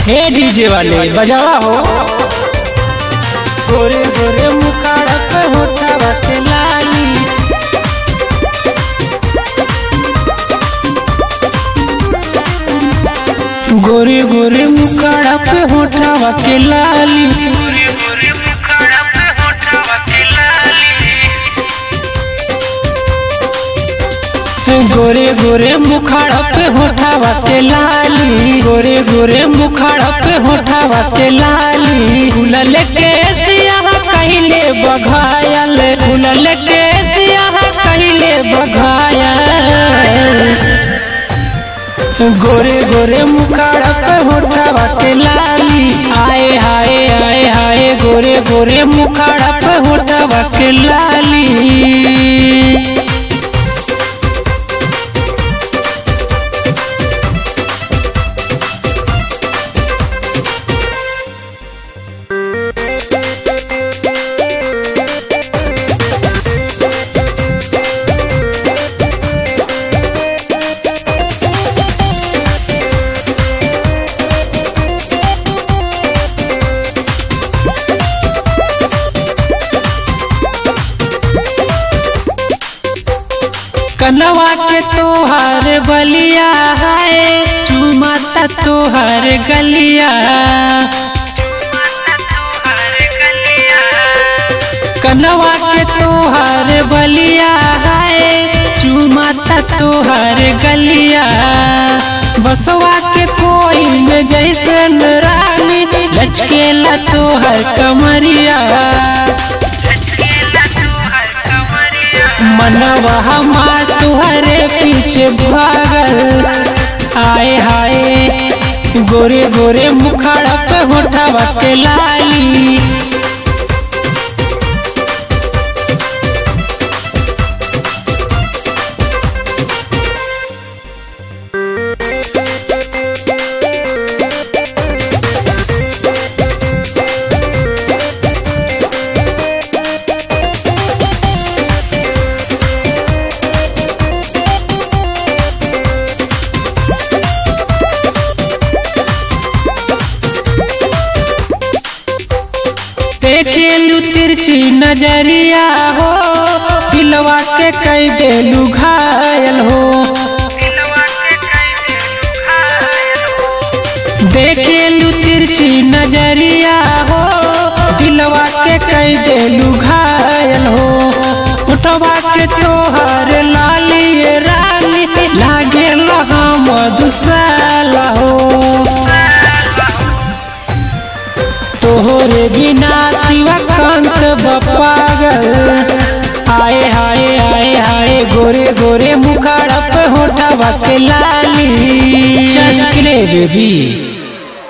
हे डीजे वाले बजावा हो। गोरे गोरे मुखाड़ा पे होठवा के लाली, गोरे गोरे मुखाड़ा पे होठवा के लाली, गोरे गोरे मुखाड़ा पे होठवा के लाली, गोरे गोरे मुखाड़ा पे होठवा के लाली। फूलल के सियाह कहले बघायल, फूलल के सियाह कहले बघायल, गोरे गोरे मुखाड़ा पे होठवा के लाली। आए हाय आए हाय गोरे गोरे मुखाड़ा पे होठवा के लाली। कनवा के तोहर बलिया है, चुमाता तोहर गलिया, कनवा के तोहर बलिया है, चुमाता तोहर गलिया। बसवा के कोई में जैसन रानी, लचकेला तोहर कमरिया। मनवा हमार तुहरे पीछे भागल, आए हाय गोरे गोरे मुखाड़ा पे होठवा के लाली। देखेलू तिरछी नजरिया हो, दिलवा के कई देलू घायल हो। देखेलू तिरछी नजरिया हो, दिलवा के कई देलू घायल हो। उठवा के तोहर लाली रानी, लागे लहा मधुशाला हो। तोहरे बिना शिवकांत बपागल, आए हाय आए हाय गोरे गोरे मुखाड़ा पे होठवा के लाली। चस्कले बेबी।